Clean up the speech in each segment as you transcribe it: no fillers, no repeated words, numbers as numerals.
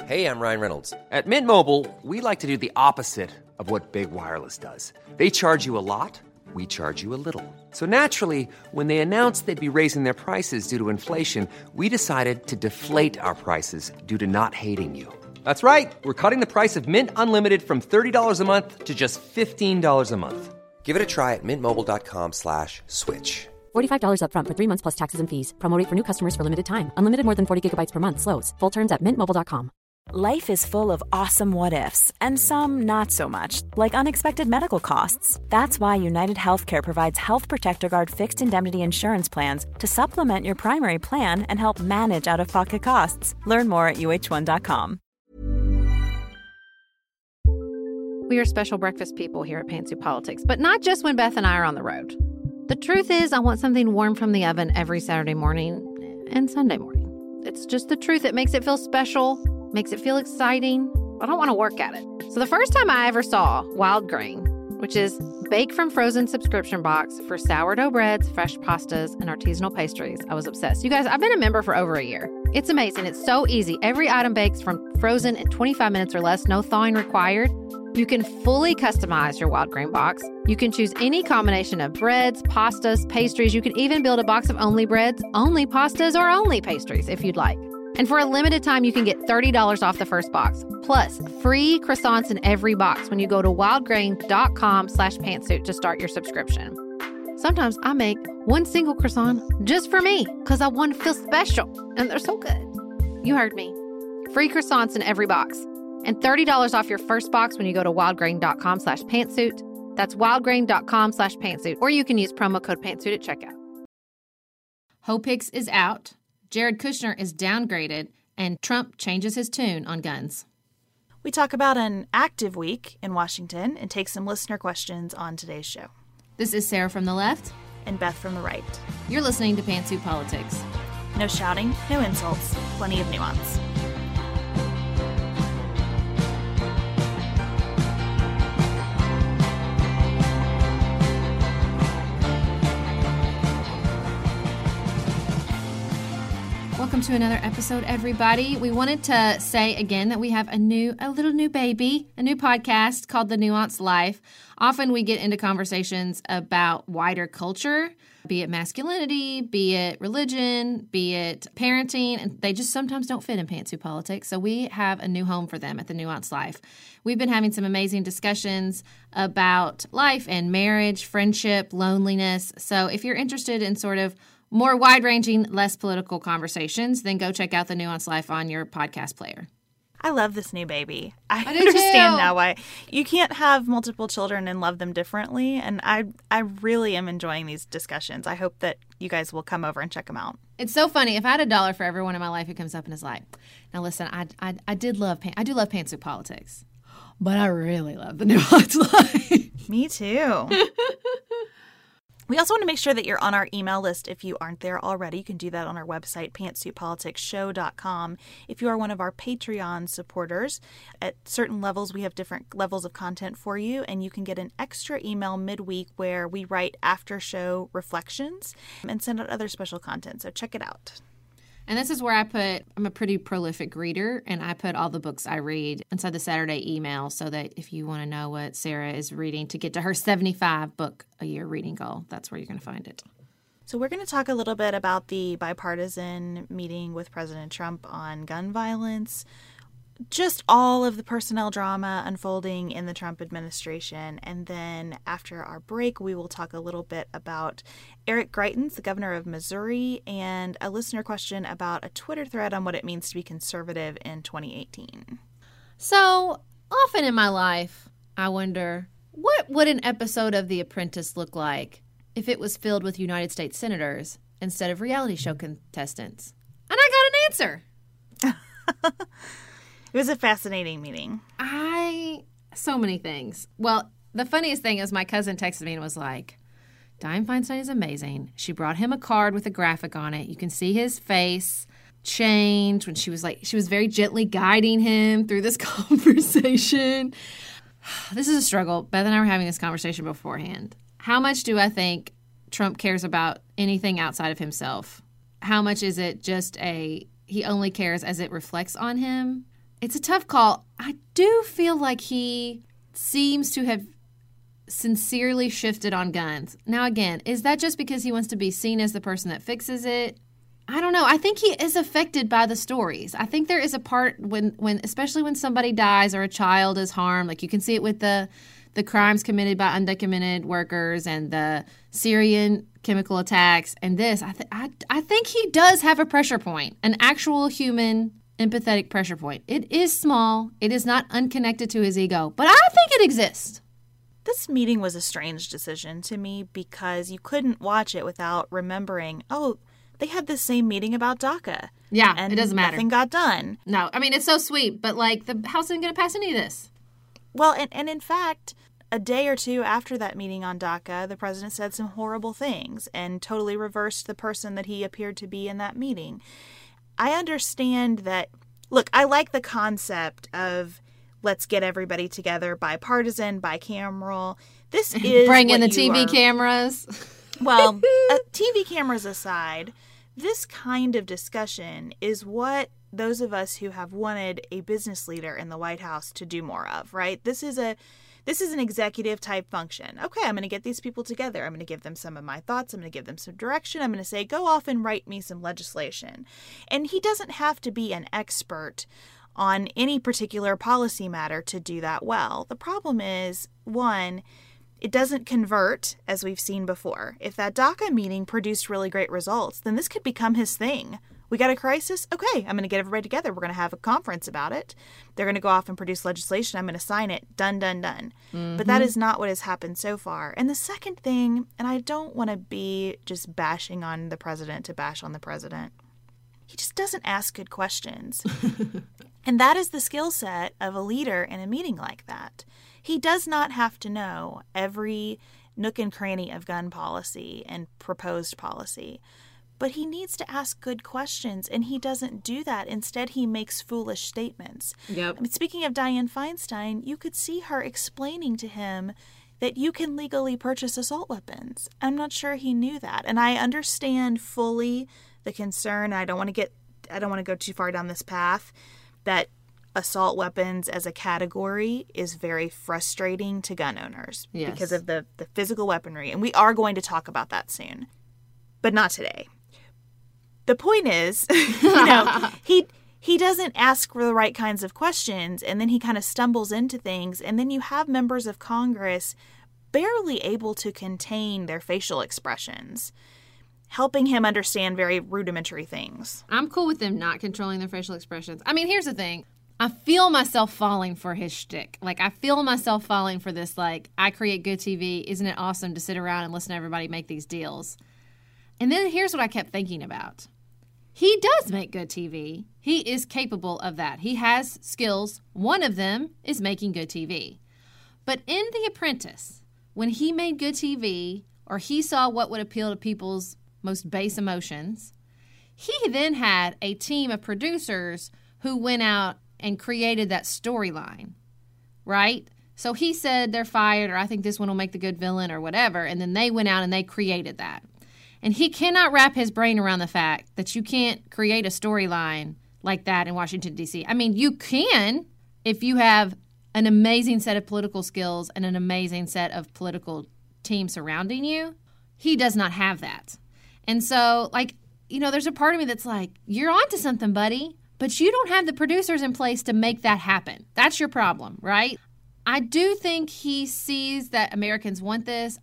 Hey, I'm Ryan Reynolds. At Mint Mobile, we like to do the opposite of what Big Wireless does. They charge you a lot, we charge you a little. So naturally, when they announced they'd be raising their prices due to inflation, we decided to deflate our prices due to not hating you. That's right. We're cutting the price of Mint Unlimited from $30 a month to just $15 a month. Give it a try at mintmobile.com/switch. $45 up front for 3 months plus taxes and fees. Promo rate for new customers for limited time. Unlimited more than 40 gigabytes per month. Slows full terms at mintmobile.com. Life is full of awesome what-ifs, and some not so much, like unexpected medical costs. That's why United Healthcare provides Health Protector Guard fixed indemnity insurance plans to supplement your primary plan and help manage out-of-pocket costs. Learn more at uh1.com. We are special breakfast people here at Pantsuit Politics, but not just when Beth and I are on the road. The truth is, I want something warm from the oven every Saturday morning and Sunday morning. It's just the truth. It makes it feel special, makes it feel exciting. I don't want to work at it. So the first time I ever saw Wild Grain, which is bake from frozen subscription box for sourdough breads, fresh pastas, and artisanal pastries, I was obsessed. You guys, I've been a member for over a year. It's amazing. It's so easy. Every item bakes from frozen in 25 minutes or less, no thawing required. You can fully customize your Wild Grain box. You can choose any combination of breads, pastas, pastries. You can even build a box of only breads, only pastas, or only pastries if you'd like. And for a limited time, you can get $30 off the first box, plus free croissants in every box when you go to wildgrain.com/pantsuit to start your subscription. Sometimes I make one single croissant just for me because I want to feel special, and they're so good. You heard me. Free croissants in every box. And $30 off your first box when you go to wildgrain.com/pantsuit. That's wildgrain.com/pantsuit. Or you can use promo code pantsuit at checkout. Hope Hicks is out. Jared Kushner is downgraded. And Trump changes his tune on guns. We talk about an active week in Washington and take some listener questions on today's show. This is Sarah from the left. And Beth from the right. You're listening to Pantsuit Politics. No shouting, no insults, plenty of nuance. Welcome to another episode, everybody. We wanted to say again that we have a little new baby, a new podcast called The Nuanced Life. Often we get into conversations about wider culture, be it masculinity, be it religion, be it parenting, and they just sometimes don't fit in Pantsuit Politics. So we have a new home for them at The Nuanced Life. We've been having some amazing discussions about life and marriage, friendship, loneliness. So if you're interested in sort of more wide-ranging, less political conversations, then go check out The Nuanced Life on your podcast player. I love this new baby. I do understand too. now why you can't have multiple children and love them differently. And I really am enjoying these discussions. I hope that you guys will come over and check them out. It's so funny. If I had $1 for everyone in my life who comes up and is like, now listen, I do love Pantsuit Politics, but I really love The Nuanced Life. Me too. We also want to make sure that you're on our email list if you aren't there already. You can do that on our website, pantsuitpoliticsshow.com. If you are one of our Patreon supporters, at certain levels, we have different levels of content for you, and you can get an extra email midweek where we write after-show reflections and send out other special content. So check it out. And this is where I'm a pretty prolific reader, and I put all the books I read inside the Saturday email so that if you want to know what Sarah is reading to get to her 75 book a year reading goal, that's where you're going to find it. So we're going to talk a little bit about the bipartisan meeting with President Trump on gun violence, just all of the personnel drama unfolding in the Trump administration. And then after our break, we will talk a little bit about Eric Greitens, the governor of Missouri, and a listener question about a Twitter thread on what it means to be conservative in 2018. So often in my life, I wonder, what would an episode of The Apprentice look like if it was filled with United States senators instead of reality show contestants? And I got an answer. It was a fascinating meeting. So many things. Well, the funniest thing is my cousin texted me and was like, Dianne Feinstein is amazing. She brought him a card with a graphic on it. You can see his face change when she was very gently guiding him through this conversation. This is a struggle. Beth and I were having this conversation beforehand. How much do I think Trump cares about anything outside of himself? How much is it just he only cares as it reflects on him? It's a tough call. I do feel like he seems to have sincerely shifted on guns. Now, again, is that just because he wants to be seen as the person that fixes it? I don't know. I think he is affected by the stories. I think there is a part when especially when somebody dies or a child is harmed, like you can see it with the crimes committed by undocumented workers and the Syrian chemical attacks and this. I think he does have a pressure point, an actual human empathetic pressure point. It is small. It is not unconnected to his ego, but I think it exists. This meeting was a strange decision to me because you couldn't watch it without remembering, oh, they had the same meeting about DACA. Yeah, and it doesn't matter. Nothing got done. No, I mean, it's so sweet, but like the House isn't going to pass any of this. Well, and in fact, a day or two after that meeting on DACA, the president said some horrible things and totally reversed the person that he appeared to be in that meeting. I understand that, look, I like the concept of let's get everybody together, bipartisan, bicameral. This is bring in the TV cameras. Well, TV cameras aside, this kind of discussion is what those of us who have wanted a business leader in the White House to do more of, right? This is an executive type function. Okay, I'm going to get these people together. I'm going to give them some of my thoughts. I'm going to give them some direction. I'm going to say, go off and write me some legislation. And he doesn't have to be an expert on any particular policy matter to do that well. The problem is, one, it doesn't convert, as we've seen before. If that DACA meeting produced really great results, then this could become his thing. We got a crisis? Okay, I'm going to get everybody together. We're going to have a conference about it. They're going to go off and produce legislation. I'm going to sign it. Done, done, done. Mm-hmm. But that is not what has happened so far. And the second thing, and I don't want to be just bashing on the president to bash on the president, he just doesn't ask good questions. And that is the skill set of a leader in a meeting like that. He does not have to know every nook and cranny of gun policy and proposed policy. But he needs to ask good questions, and he doesn't do that. Instead, he makes foolish statements. Yep. I mean, speaking of Dianne Feinstein, you could see her explaining to him that you can legally purchase assault weapons. I'm not sure he knew that. And I understand fully the concern. I don't want to go too far down this path, that assault weapons as a category is very frustrating to gun owners because of the physical weaponry. And we are going to talk about that soon, but not today. The point is, he doesn't ask for the right kinds of questions, and then he kind of stumbles into things, and then you have members of Congress barely able to contain their facial expressions, helping him understand very rudimentary things. I'm cool with them not controlling their facial expressions. I mean, here's the thing. I feel myself falling for his shtick. Like, I feel myself falling for this, like, I create good TV. Isn't it awesome to sit around and listen to everybody make these deals? And then here's what I kept thinking about. He does make good TV. He is capable of that. He has skills. One of them is making good TV. But in The Apprentice, when he made good TV, or he saw what would appeal to people's most base emotions, he then had a team of producers who went out and created that storyline, right? So he said they're fired, or I think this one will make the good villain, or whatever, and then they went out and they created that. And he cannot wrap his brain around the fact that you can't create a storyline like that in Washington, D.C. I mean, you can if you have an amazing set of political skills and an amazing set of political team surrounding you. He does not have that. And so, like, there's a part of me that's like, you're onto something, buddy, but you don't have the producers in place to make that happen. That's your problem, right? I do think he sees that Americans want this.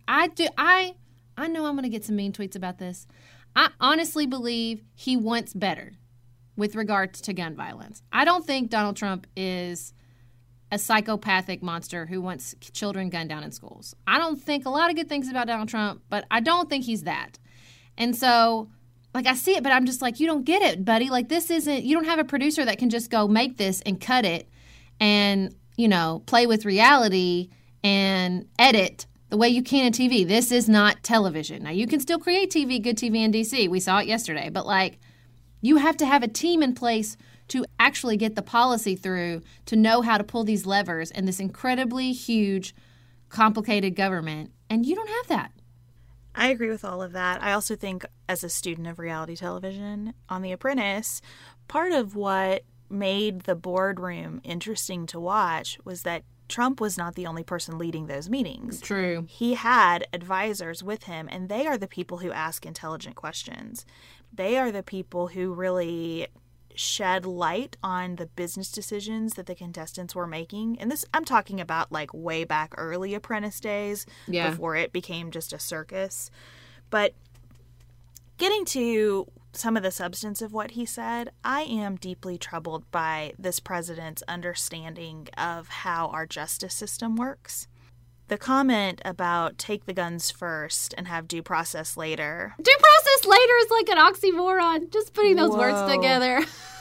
I know I'm going to get some mean tweets about this. I honestly believe he wants better with regards to gun violence. I don't think Donald Trump is a psychopathic monster who wants children gunned down in schools. I don't think a lot of good things about Donald Trump, but I don't think he's that. And so, like, I see it, but I'm just like, you don't get it, buddy. Like, this isn't, you don't have a producer that can just go make this and cut it and, play with reality and edit the way you can in TV. This is not television. Now, you can still create TV, good TV in D.C. We saw it yesterday. But, like, you have to have a team in place to actually get the policy through, to know how to pull these levers in this incredibly huge, complicated government. And you don't have that. I agree with all of that. I also think, as a student of reality television on The Apprentice, part of what made the boardroom interesting to watch was that Trump was not the only person leading those meetings. True. He had advisors with him, and they are the people who ask intelligent questions. They are the people who really shed light on the business decisions that the contestants were making. And this, I'm talking about like way back early Apprentice days, before it became just a circus. But getting to some of the substance of what he said, I am deeply troubled by this president's understanding of how our justice system works. The comment about take the guns first and have due process later. Due process later is like an oxymoron. Just putting those words together.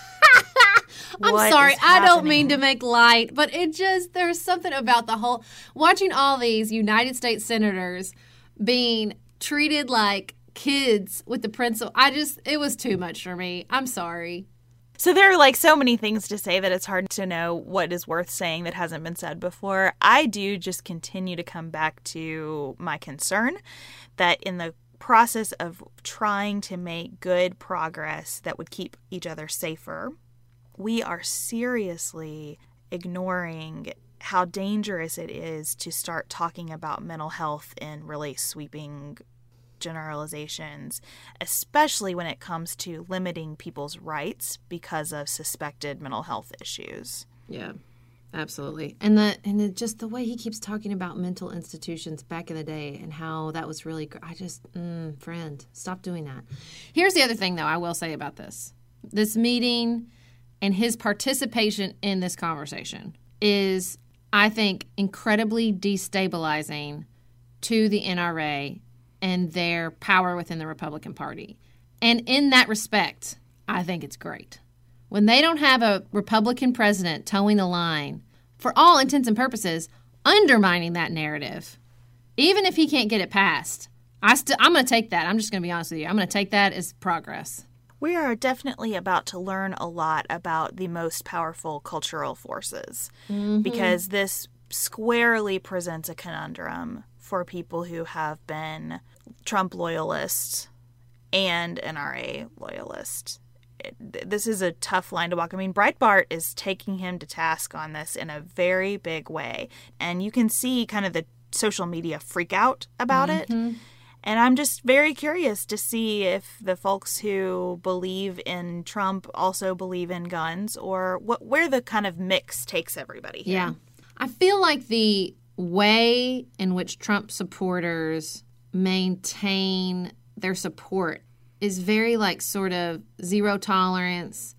I'm sorry. I don't mean to make light, but there's something about the whole, watching all these United States senators being treated like kids with the principal. It was too much for me. I'm sorry. So there are like so many things to say that it's hard to know what is worth saying that hasn't been said before. I do just continue to come back to my concern that in the process of trying to make good progress that would keep each other safer, we are seriously ignoring how dangerous it is to start talking about mental health in really sweeping generalizations, especially when it comes to limiting people's rights because of suspected mental health issues. Yeah, absolutely. And just the way he keeps talking about mental institutions back in the day and how that was really, friend, stop doing that. Here's the other thing, though, I will say about this meeting and his participation in this conversation is, I think, incredibly destabilizing to the NRA and their power within the Republican Party. And in that respect, I think it's great. When they don't have a Republican president towing the line, for all intents and purposes, undermining that narrative, even if he can't get it passed, I'm going to take that. I'm just going to be honest with you. I'm going to take that as progress. We are definitely about to learn a lot about the most powerful cultural forces, because this squarely presents a conundrum for people who have been Trump loyalists and NRA loyalists. This is a tough line to walk. I mean, Breitbart is taking him to task on this in a very big way. And you can see kind of the social media freak out about it. And I'm just very curious to see if the folks who believe in Trump also believe in guns, or where the kind of mix takes everybody here. Yeah. I feel like the way in which Trump supporters maintain their support is very like sort of zero tolerance,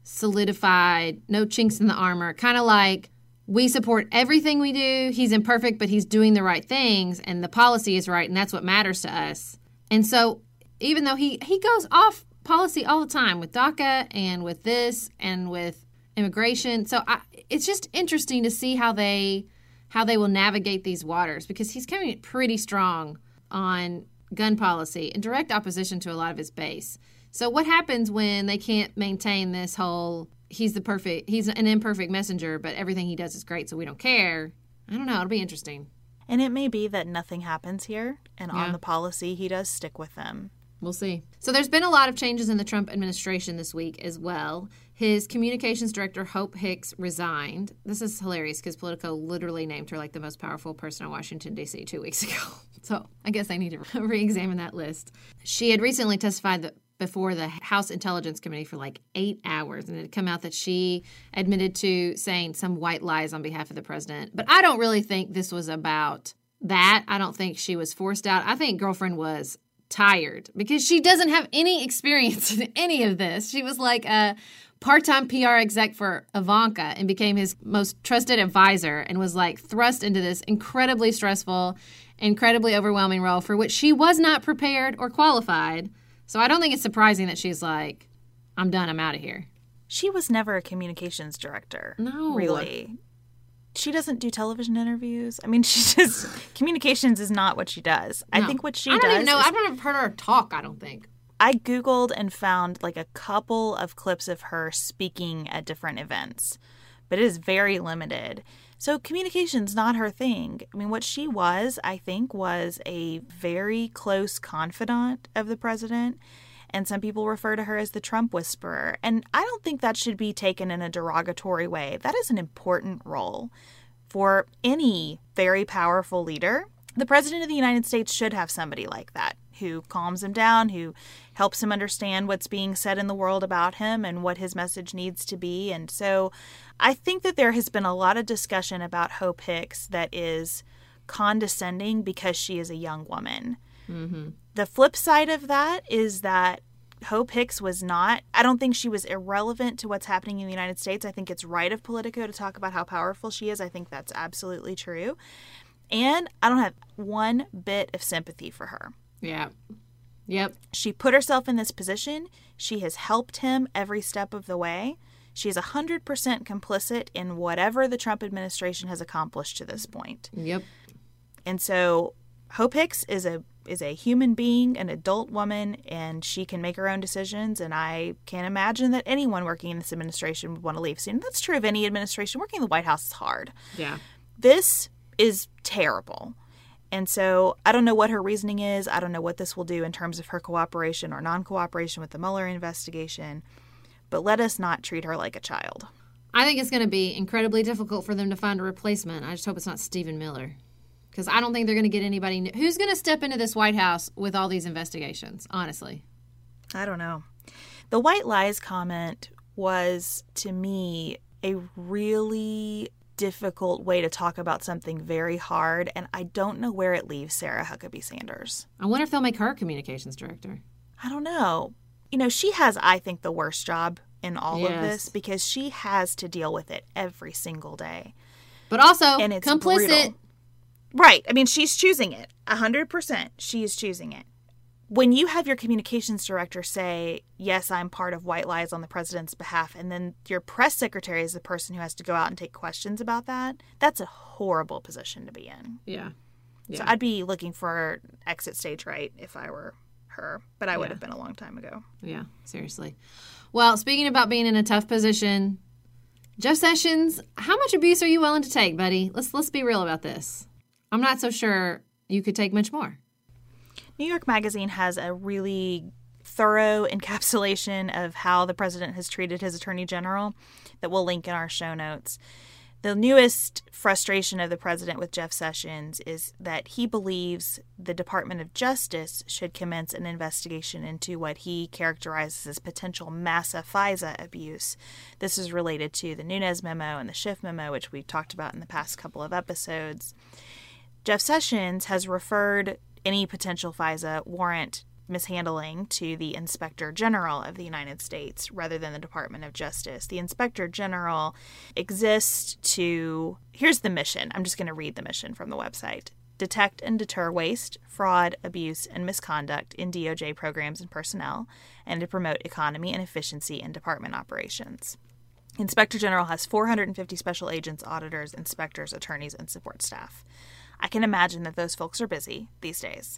solidified, no chinks in the armor, kind of like we support everything we do. He's imperfect, but he's doing the right things, and the policy is right, and that's what matters to us. And so even though he goes off policy all the time with DACA and with this and with immigration, so it's just interesting to see how they will navigate these waters, because he's coming pretty strong on gun policy in direct opposition to a lot of his base. So what happens when they can't maintain this whole he's an imperfect messenger, but everything he does is great, so we don't care? I don't know. It'll be interesting. And it may be that nothing happens here, and on the policy, he does stick with them. We'll see. So there's been a lot of changes in the Trump administration this week as well. His communications director, Hope Hicks, resigned. This is hilarious because Politico literally named her like the most powerful person in Washington, D.C. 2 weeks ago. So I guess I need to re-examine that list. She had recently testified before the House Intelligence Committee for like 8 hours, and it had come out that she admitted to saying some white lies on behalf of the president. But I don't really think this was about that. I don't think she was forced out. I think girlfriend was tired because she doesn't have any experience in any of this. She was like a part-time PR exec for Ivanka and became his most trusted advisor and was like thrust into this incredibly stressful, incredibly overwhelming role for which she was not prepared or qualified. So I don't think it's surprising that she's like, I'm done, I'm out of here. She was never a communications director. No. Really. She doesn't do television interviews. I mean, communications is not what she does. No. I think what she does. I don't even know. I've never heard her talk, I don't think. I Googled and found like a couple of clips of her speaking at different events, but it is very limited. So communication's not her thing. I mean, what she was, I think, was a very close confidant of the president. And some people refer to her as the Trump whisperer. And I don't think that should be taken in a derogatory way. That is an important role for any very powerful leader. The President of the United States should have somebody like that who calms him down, who helps him understand what's being said in the world about him and what his message needs to be. And so I think that there has been a lot of discussion about Hope Hicks that is condescending because she is a young woman. Mm-hmm. The flip side of that is that Hope Hicks was not, I don't think she was irrelevant to what's happening in the United States. I think it's right of Politico to talk about how powerful she is. I think that's absolutely true. And I don't have one bit of sympathy for her. Yeah. Yep. She put herself in this position. She has helped him every step of the way. She is 100% complicit in whatever the Trump administration has accomplished to this point. Yep. And so Hope Hicks is a human being, an adult woman, and she can make her own decisions. And I can't imagine that anyone working in this administration would want to leave soon. That's true of any administration. Working in the White House is hard. Yeah. This is terrible. And so I don't know what her reasoning is. I don't know what this will do in terms of her cooperation or non-cooperation with the Mueller investigation. But let us not treat her like a child. I think it's going to be incredibly difficult for them to find a replacement. I just hope it's not Stephen Miller. Because I don't think they're going to get anybody new. Who's going to step into this White House with all these investigations, honestly? I don't know. The white lies comment was, to me, a really difficult way to talk about something very hard, and I don't know where it leaves Sarah Huckabee Sanders. I wonder if they'll make her communications director. I don't know. You know, she has, I think, the worst job in all of this because she has to deal with it every single day. But also, and it's complicit. Brutal. Right. I mean, she's choosing it. 100%. She is choosing it. When you have your communications director say, yes, I'm part of white lies on the president's behalf, and then your press secretary is the person who has to go out and take questions about that, that's a horrible position to be in. Yeah. So I'd be looking for exit stage right if I were her, but I would have been a long time ago. Yeah, seriously. Well, speaking about being in a tough position, Jeff Sessions, how much abuse are you willing to take, buddy? Let's be real about this. I'm not so sure you could take much more. New York Magazine has a really thorough encapsulation of how the president has treated his attorney general that we'll link in our show notes. The newest frustration of the president with Jeff Sessions is that he believes the Department of Justice should commence an investigation into what he characterizes as potential massa FISA abuse. This is related to the Nunes memo and the Schiff memo, which we've talked about in the past couple of episodes. Jeff Sessions has referred any potential FISA warrant mishandling to the Inspector General of the United States rather than the Department of Justice. The Inspector General exists to, here's the mission. I'm just going to read the mission from the website. Detect and deter waste, fraud, abuse, and misconduct in DOJ programs and personnel, and to promote economy and efficiency in department operations. Inspector General has 450 special agents, auditors, inspectors, attorneys, and support staff. I can imagine that those folks are busy these days.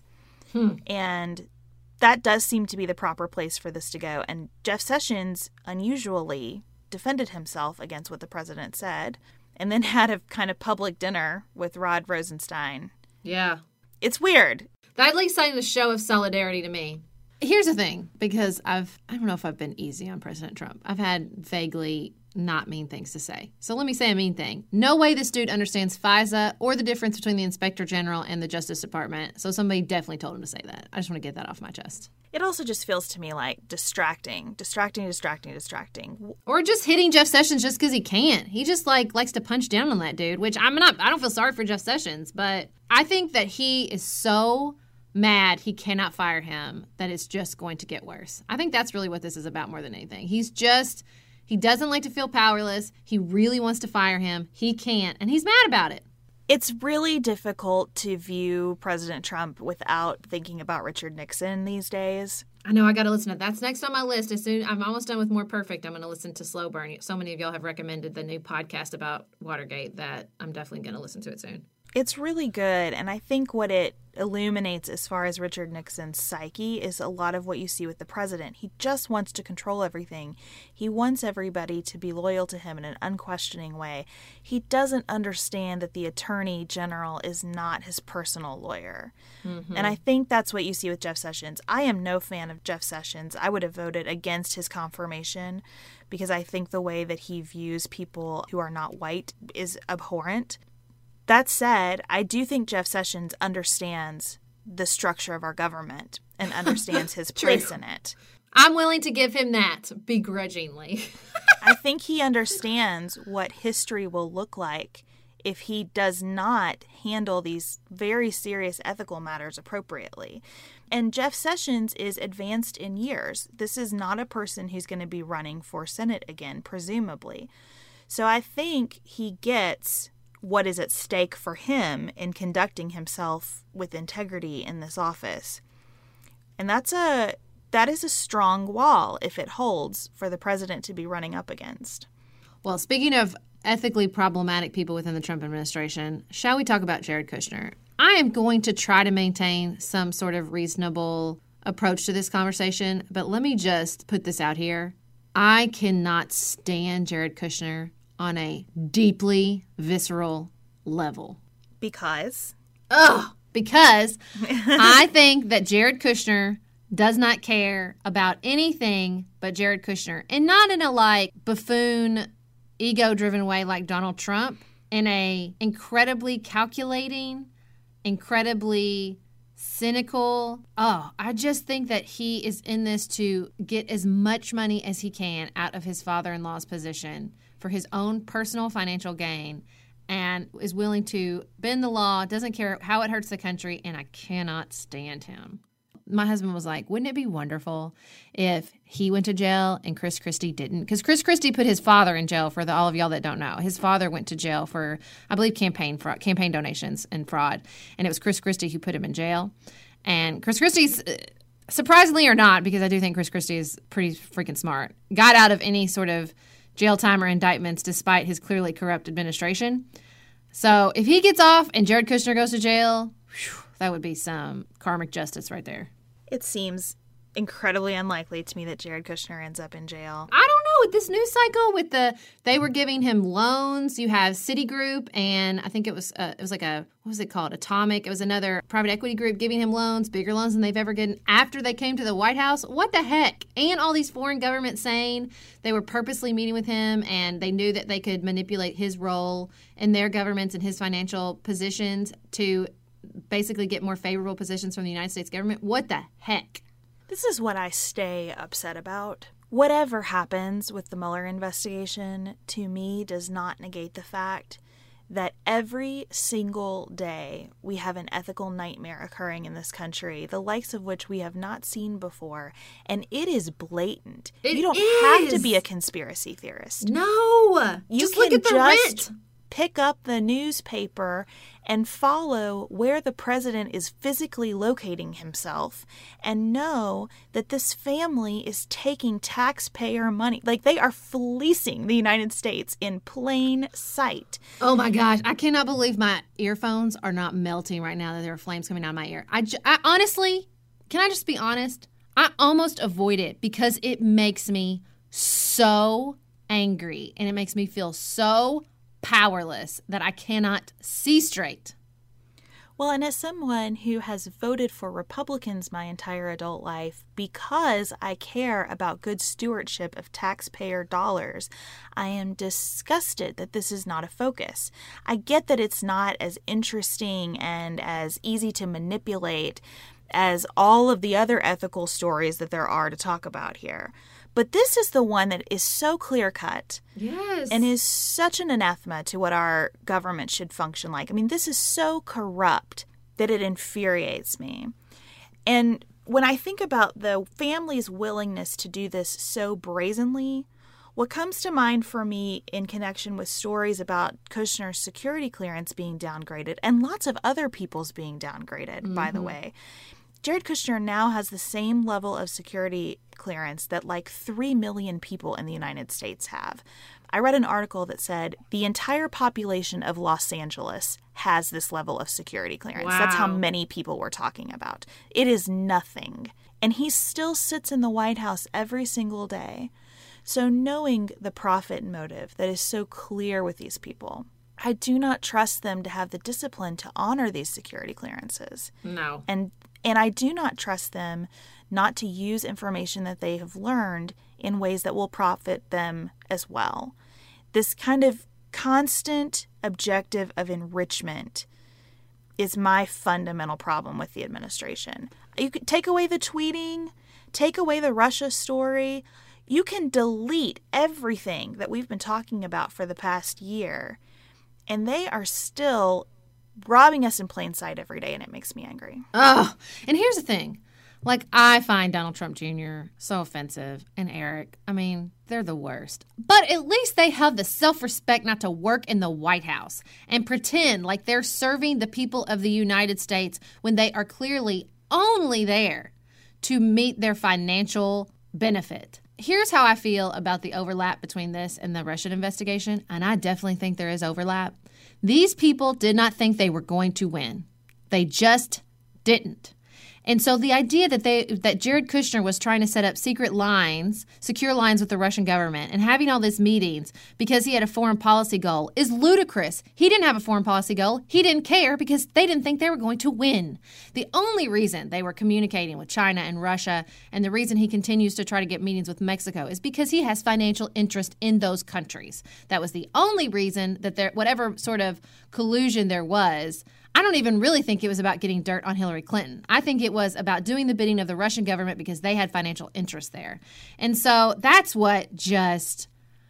And that does seem to be the proper place for this to go. And Jeff Sessions unusually defended himself against what the president said and then had a kind of public dinner with Rod Rosenstein. Yeah. It's weird. That at least signed a show of solidarity to me. Here's the thing, because I don't know if I've been easy on President Trump. I've had vaguely not mean things to say. So let me say a mean thing. No way this dude understands FISA or the difference between the Inspector General and the Justice Department. So somebody definitely told him to say that. I just want to get that off my chest. It also just feels to me like distracting. Or just hitting Jeff Sessions just because he can. He just likes to punch down on that dude, which I don't feel sorry for Jeff Sessions, but I think that he is so mad he cannot fire him that it's just going to get worse. I think that's really what this is about more than anything. He doesn't like to feel powerless. He really wants to fire him. He can't, and he's mad about it. It's really difficult to view President Trump without thinking about Richard Nixon these days. I know, I got to listen to that. That's next on my list. I'm almost done with More Perfect. I'm going to listen to Slow Burn. So many of y'all have recommended the new podcast about Watergate that I'm definitely going to listen to it soon. It's really good, and I think what it illuminates as far as Richard Nixon's psyche is a lot of what you see with the president. He just wants to control everything. He wants everybody to be loyal to him in an unquestioning way. He doesn't understand that the attorney general is not his personal lawyer. Mm-hmm. And I think that's what you see with Jeff Sessions. I am no fan of Jeff Sessions. I would have voted against his confirmation because I think the way that he views people who are not white is abhorrent. That said, I do think Jeff Sessions understands the structure of our government and understands his place in it. I'm willing to give him that begrudgingly. I think he understands what history will look like if he does not handle these very serious ethical matters appropriately. And Jeff Sessions is advanced in years. This is not a person who's going to be running for Senate again, presumably. So I think he gets what is at stake for him in conducting himself with integrity in this office. And that is a strong wall, if it holds, for the president to be running up against. Well, speaking of ethically problematic people within the Trump administration, shall we talk about Jared Kushner? I am going to try to maintain some sort of reasonable approach to this conversation, but let me just put this out here. I cannot stand Jared Kushner on a deeply visceral level. Because? Because I think that Jared Kushner does not care about anything but Jared Kushner. And not in a buffoon, ego-driven way like Donald Trump. In a incredibly calculating, incredibly cynical. I just think that he is in this to get as much money as he can out of his father-in-law's position for his own personal financial gain, and is willing to bend the law, doesn't care how it hurts the country, and I cannot stand him. My husband was like, wouldn't it be wonderful if he went to jail and Chris Christie didn't? Because Chris Christie put his father in jail, for all of y'all that don't know. His father went to jail for, I believe, campaign donations and fraud, and it was Chris Christie who put him in jail. And Chris Christie's, surprisingly or not, because I do think Chris Christie is pretty freaking smart, got out of any sort of jail time or indictments despite his clearly corrupt administration. So if he gets off and Jared Kushner goes to jail, that would be some karmic justice right there. It seems incredibly unlikely to me that Jared Kushner ends up in jail. I don't know. With this news cycle, they were giving him loans. You have Citigroup, and I think it was like what was it called? Atomic. It was another private equity group giving him loans, bigger loans than they've ever gotten after they came to the White House. What the heck? And all these foreign governments saying they were purposely meeting with him, and they knew that they could manipulate his role in their governments and his financial positions to basically get more favorable positions from the United States government. What the heck? This is what I stay upset about. Whatever happens with the Mueller investigation, to me, does not negate the fact that every single day we have an ethical nightmare occurring in this country, the likes of which we have not seen before, and it is blatant. You don't have to be a conspiracy theorist. No! Just look at the rent. Pick up the newspaper and follow where the president is physically locating himself and know that this family is taking taxpayer money. They are fleecing the United States in plain sight. Oh my gosh. I cannot believe my earphones are not melting right now, that there are flames coming out of my ear. I honestly, can I just be honest? I almost avoid it because it makes me so angry and it makes me feel so powerless that I cannot see straight. Well, and as someone who has voted for Republicans my entire adult life because I care about good stewardship of taxpayer dollars, I am disgusted that this is not a focus. I get that it's not as interesting and as easy to manipulate as all of the other ethical stories that there are to talk about here. But this is the one that is so clear-cut. Yes. And is such an anathema to what our government should function like. I mean, this is so corrupt that it infuriates me. And when I think about the family's willingness to do this so brazenly, what comes to mind for me in connection with stories about Kushner's security clearance being downgraded, and lots of other people's being downgraded, by the way, Jared Kushner now has the same level of security clearance that 3 million people in the United States have. I read an article that said the entire population of Los Angeles has this level of security clearance. Wow. That's how many people we're talking about. It is nothing. And he still sits in the White House every single day. So knowing the profit motive that is so clear with these people, I do not trust them to have the discipline to honor these security clearances. No. And I do not trust them not to use information that they have learned in ways that will profit them as well. This kind of constant objective of enrichment is my fundamental problem with the administration. You could take away the tweeting, take away the Russia story. You can delete everything that we've been talking about for the past year, and they are still robbing us in plain sight every day, and it makes me angry. Oh, and here's the thing. Like, I find Donald Trump Jr. so offensive, and Eric, I mean, they're the worst. But at least they have the self-respect not to work in the White House and pretend like they're serving the people of the United States when they are clearly only there to meet their financial benefit. Here's how I feel about the overlap between this and the Russian investigation, and I definitely think there is overlap. These people did not think they were going to win. They just didn't. And so the idea that Jared Kushner was trying to set up secure lines with the Russian government and having all these meetings because he had a foreign policy goal is ludicrous. He didn't have a foreign policy goal. He didn't care because they didn't think they were going to win. The only reason they were communicating with China and Russia, and the reason he continues to try to get meetings with Mexico, is because he has financial interest in those countries. That was the only reason that whatever sort of collusion there was. I don't even really think it was about getting dirt on Hillary Clinton. I think it was about doing the bidding of the Russian government because they had financial interest there. And so that's what just,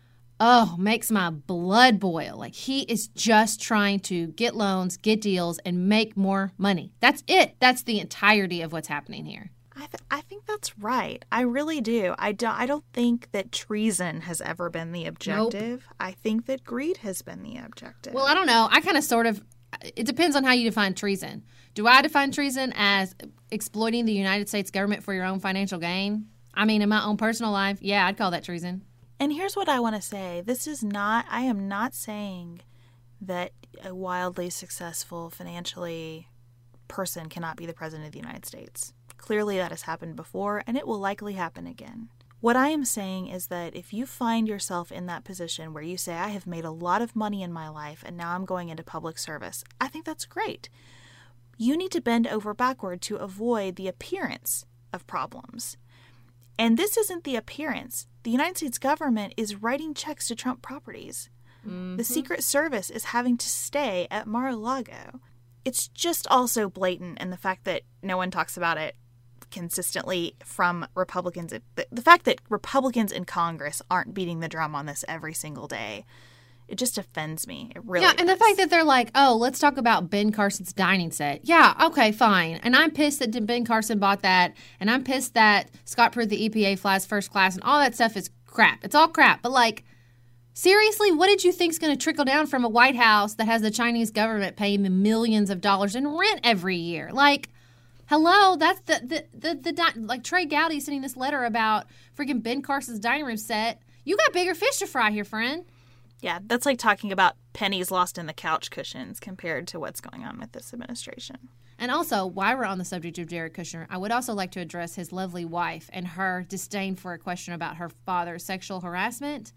makes my blood boil. Like, he is just trying to get loans, get deals, and make more money. That's it. That's the entirety of what's happening here. I think that's right. I really do. I don't think that treason has ever been the objective. Nope. I think that greed has been the objective. Well, I don't know. I kind of sort of... It depends on how you define treason. Do I define treason as exploiting the United States government for your own financial gain? I mean, in my own personal life, yeah, I'd call that treason. And here's what I want to say. I am not saying that a wildly successful financially person cannot be the president of the United States. Clearly that has happened before, and it will likely happen again. What I am saying is that if you find yourself in that position where you say, I have made a lot of money in my life and now I'm going into public service, I think that's great. You need to bend over backward to avoid the appearance of problems. And this isn't the appearance. The United States government is writing checks to Trump properties. Mm-hmm. The Secret Service is having to stay at Mar-a-Lago. It's just also blatant, and the fact that no one talks about it consistently from Republicans, the fact that Republicans in Congress aren't beating the drum on this every single day, it just offends me. It really does. And the fact that they're like, oh, let's talk about Ben Carson's dining set. Yeah, okay, fine. And I'm pissed that Ben Carson bought that, and I'm pissed that Scott Pruitt, the EPA, flies first class, and all that stuff is crap. It's all crap. But, like, seriously, what did you think is going to trickle down from a White House that has the Chinese government paying them millions of dollars in rent every year? Like, hello, that's like Trey Gowdy sending this letter about freaking Ben Carson's dining room set. You got bigger fish to fry here, friend. Yeah, that's like talking about pennies lost in the couch cushions compared to what's going on with this administration. And also, while we're on the subject of Jared Kushner, I would also like to address his lovely wife and her disdain for a question about her father's sexual harassment.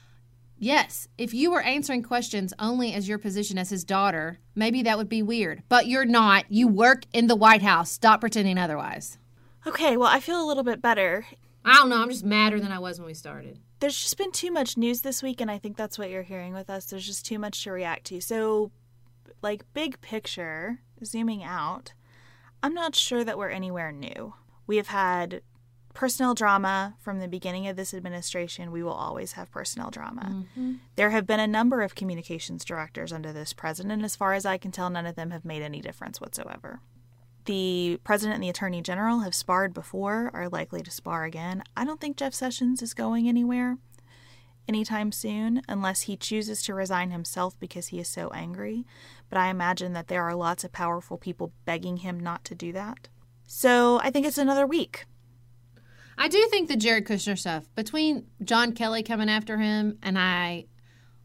Yes, if you were answering questions only as your position as his daughter, maybe that would be weird. But you're not. You work in the White House. Stop pretending otherwise. Okay, well, I feel a little bit better. I don't know. I'm just madder than I was when we started. There's just been too much news this week, and I think that's what you're hearing with us. There's just too much to react to. So, like, big picture, zooming out, I'm not sure that we're anywhere new. We have had personnel drama from the beginning of this administration. We will always have personnel drama. Mm-hmm. There have been a number of communications directors under this president, and as far as I can tell, none of them have made any difference whatsoever. The president and the attorney general have sparred before, are likely to spar again. I don't think Jeff Sessions is going anywhere anytime soon unless he chooses to resign himself because he is so angry. But I imagine that there are lots of powerful people begging him not to do that. So I think it's another week. I do think the Jared Kushner stuff, between John Kelly coming after him and I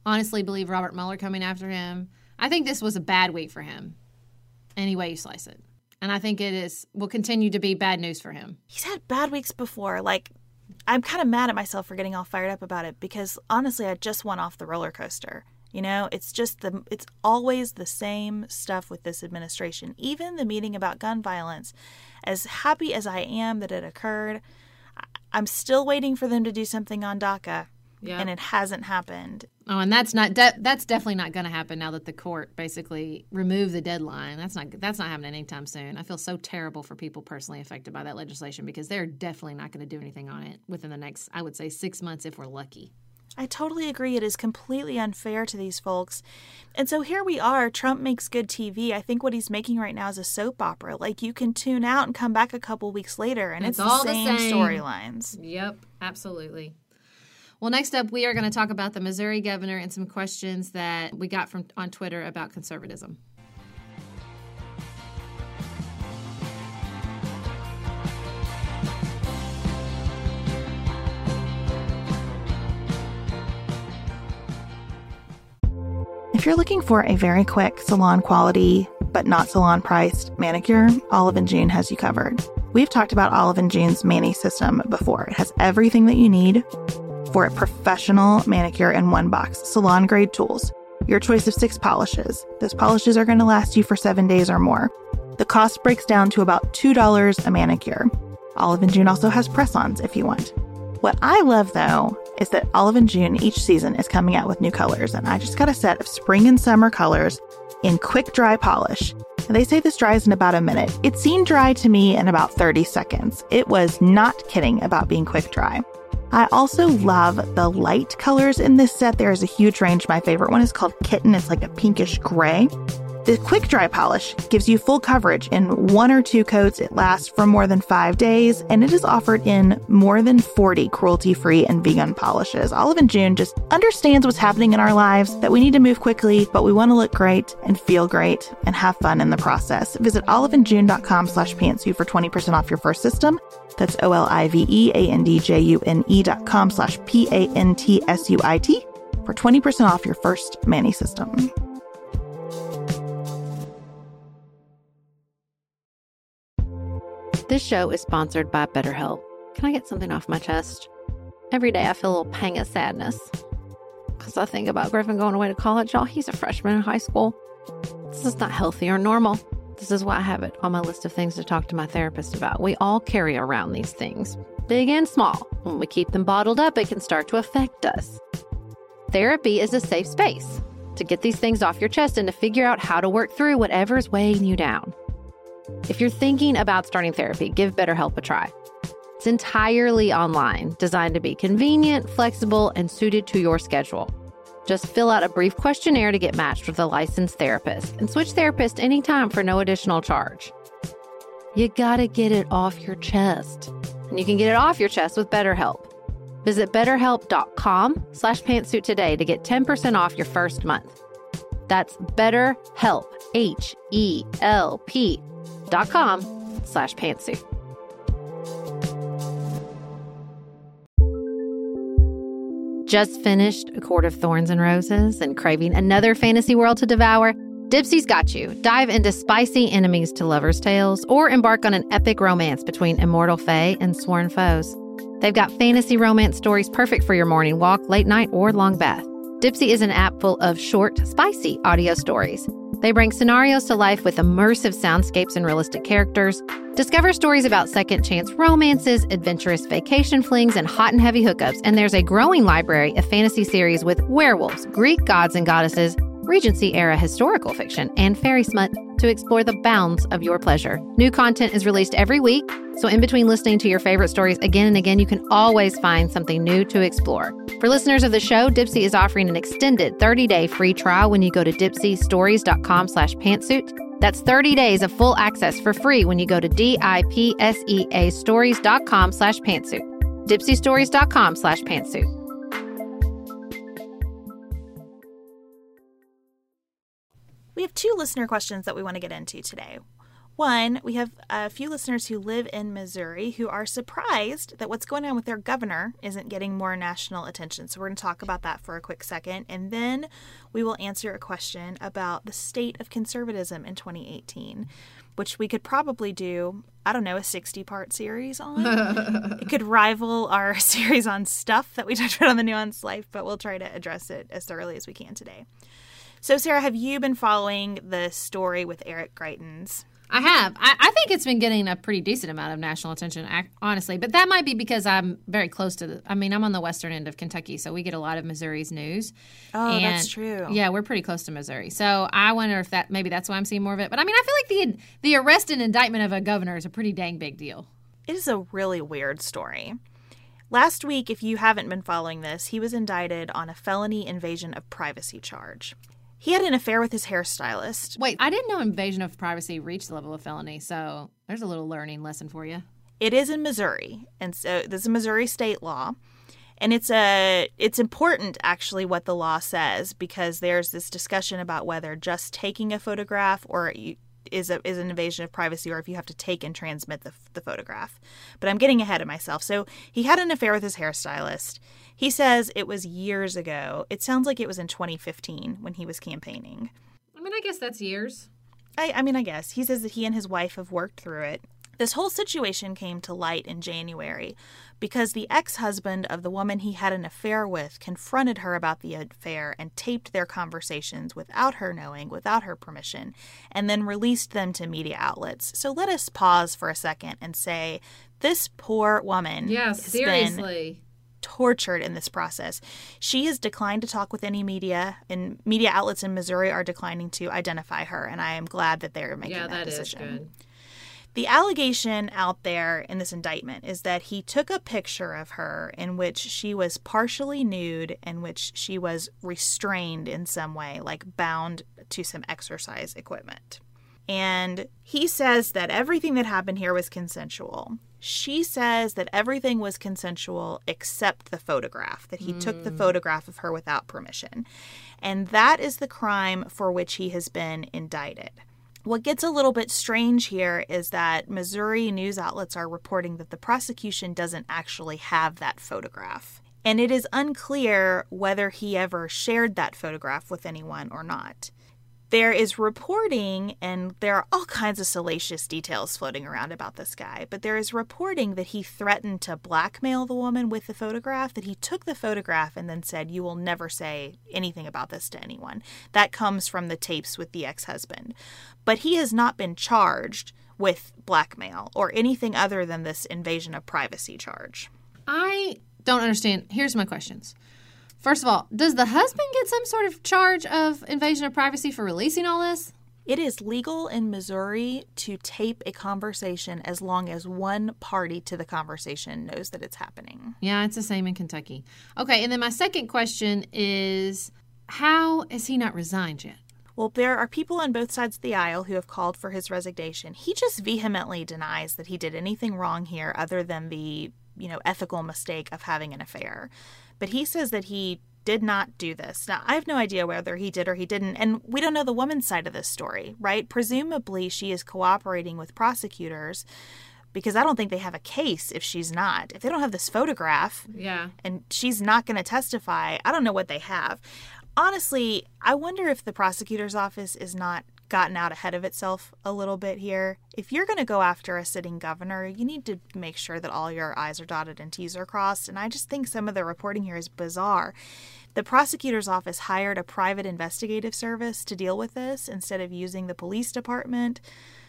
honestly believe Robert Mueller coming after him. I think this was a bad week for him, any way you slice it. And I think will continue to be bad news for him. He's had bad weeks before. Like, I'm kind of mad at myself for getting all fired up about it because, honestly, I just went off the roller coaster. You know, it's always the same stuff with this administration. Even the meeting about gun violence, as happy as I am that it occurred, I'm still waiting for them to do something on DACA. Yeah. And it hasn't happened. Oh, and that's definitely not going to happen now that the court basically removed the deadline. That's not happening anytime soon. I feel so terrible for people personally affected by that legislation because they're definitely not going to do anything on it within the next, I would say, 6 months if we're lucky. I totally agree. It is completely unfair to these folks. And so here we are. Trump makes good TV. I think what he's making right now is a soap opera. Like, you can tune out and come back a couple weeks later, and it's all the same storylines. Yep, absolutely. Well, next up, we are going to talk about the Missouri governor and some questions that we got on Twitter about conservatism. If you're looking for a very quick salon quality, but not salon priced manicure, Olive & June has you covered. We've talked about Olive & June's Mani system before. It has everything that you need for a professional manicure in one box. Salon grade tools, your choice of 6 polishes. Those polishes are going to last you for 7 days or more. The cost breaks down to about $2 a manicure. Olive & June also has press-ons if you want. What I love, though, is that Olive & June each season is coming out with new colors, and I just got a set of spring and summer colors in quick dry polish. They say this dries in about a minute. It seemed dry to me in about 30 seconds. It was not kidding about being quick dry. I also love the light colors in this set. There is a huge range. My favorite one is called Kitten. It's like a pinkish gray. The quick dry polish gives you full coverage in 1 or 2 coats. It lasts for more than 5 days, and it is offered in more than 40 cruelty-free and vegan polishes. Olive & June just understands what's happening in our lives, that we need to move quickly, but we want to look great and feel great and have fun in the process. Visit oliveandjune.com/pantsuit for 20% off your first system. That's oliveandjune.com/pantsuit for 20% off your first Mani system. This show is sponsored by BetterHelp. Can I get something off my chest? Every day I feel a little pang of sadness because I think about Griffin going away to college. Y'all, he's a freshman in high school. This is not healthy or normal. This is why I have it on my list of things to talk to my therapist about. We all carry around these things, big and small. When we keep them bottled up, it can start to affect us. Therapy is a safe space to get these things off your chest and to figure out how to work through whatever's weighing you down. If you're thinking about starting therapy, give BetterHelp a try. It's entirely online, designed to be convenient, flexible, and suited to your schedule. Just fill out a brief questionnaire to get matched with a licensed therapist and switch therapists anytime for no additional charge. You gotta get it off your chest. And you can get it off your chest with BetterHelp. Visit betterhelp.com/pantsuit today to get 10% off your first month. That's BetterHelp, HELP.com/pantsuit. Just finished A Court of Thorns and Roses and craving another fantasy world to devour? Dipsy's got you. Dive into spicy enemies to lovers' tales or embark on an epic romance between immortal fae and sworn foes. They've got fantasy romance stories perfect for your morning walk, late night, or long bath. Dipsy is an app full of short, spicy audio stories. They bring scenarios to life with immersive soundscapes and realistic characters. Discover stories about second chance romances, adventurous vacation flings, and hot and heavy hookups. And there's a growing library of fantasy series with werewolves, Greek gods and goddesses, Regency-era historical fiction, and fairy smut to explore the bounds of your pleasure. New content is released every week, so in between listening to your favorite stories again and again, you can always find something new to explore. For listeners of the show, Dipsy is offering an extended 30-day free trial when you go to dipsystories.com/pantsuit. That's 30 days of full access for free when you go to dipseastories.com/pantsuit. dipsystories.com/pantsuit. We have 2 listener questions that we want to get into today. One, we have a few listeners who live in Missouri who are surprised that what's going on with their governor isn't getting more national attention. So we're going to talk about that for a quick second. And then we will answer a question about the state of conservatism in 2018, which we could probably do, I don't know, a 60-part series on. It could rival our series on stuff that we talked about on The Nuanced Life, but we'll try to address it as thoroughly as we can today. So, Sarah, have you been following the story with Eric Greitens? I have. I think it's been getting a pretty decent amount of national attention, honestly. But that might be because I'm very close to I'm on the western end of Kentucky, so we get a lot of Missouri's news. Oh, and that's true. Yeah, we're pretty close to Missouri. So I wonder if maybe that's why I'm seeing more of it. But I feel like the arrest and indictment of a governor is a pretty dang big deal. It is a really weird story. Last week, if you haven't been following this, he was indicted on a felony invasion of privacy charge. He had an affair with his hairstylist. Wait, I didn't know invasion of privacy reached the level of felony, so there's a little learning lesson for you. It is in Missouri, and so this is a Missouri state law. And it's important, actually, what the law says, because there's this discussion about whether just taking a photograph is an invasion of privacy, or if you have to take and transmit the photograph. But I'm getting ahead of myself. So he had an affair with his hairstylist. He says it was years ago. It sounds like it was in 2015 when he was campaigning. I guess that's years. I guess. He says that he and his wife have worked through it. This whole situation came to light in January because the ex-husband of the woman he had an affair with confronted her about the affair and taped their conversations without her knowing, without her permission, and then released them to media outlets. So let us pause for a second and say this poor woman has been tortured in this process. She has declined to talk with any media, and media outlets in Missouri are declining to identify her, and I am glad that they're making that decision. Is good. The allegation out there in this indictment is that he took a picture of her in which she was partially nude, in which she was restrained in some way, like bound to some exercise equipment. And he says that everything that happened here was consensual. She says that everything was consensual except the photograph, that he took the photograph of her without permission. And that is the crime for which he has been indicted. What gets a little bit strange here is that Missouri news outlets are reporting that the prosecution doesn't actually have that photograph. And it is unclear whether he ever shared that photograph with anyone or not. There is reporting, and there are all kinds of salacious details floating around about this guy, but there is reporting that he threatened to blackmail the woman with the photograph, that he took the photograph and then said, "You will never say anything about this to anyone." That comes from the tapes with the ex-husband. But he has not been charged with blackmail or anything other than this invasion of privacy charge. I don't understand. Here's my questions. First of all, does the husband get some sort of charge of invasion of privacy for releasing all this? It is legal in Missouri to tape a conversation as long as one party to the conversation knows that it's happening. Yeah, it's the same in Kentucky. Okay, and then my second question is, how is he not resigned yet? Well, there are people on both sides of the aisle who have called for his resignation. He just vehemently denies that he did anything wrong here other than the, ethical mistake of having an affair. But he says that he did not do this. Now, I have no idea whether he did or he didn't, and we don't know the woman's side of this story, right? Presumably, she is cooperating with prosecutors because I don't think they have a case if she's not. If they don't have this photograph and she's not going to testify, I don't know what they have. Honestly, I wonder if the prosecutor's office is not gotten out ahead of itself a little bit here. If you're going to go after a sitting governor, you need to make sure that all your I's are dotted and T's are crossed. And I just think some of the reporting here is bizarre. The prosecutor's office hired a private investigative service to deal with this instead of using the police department.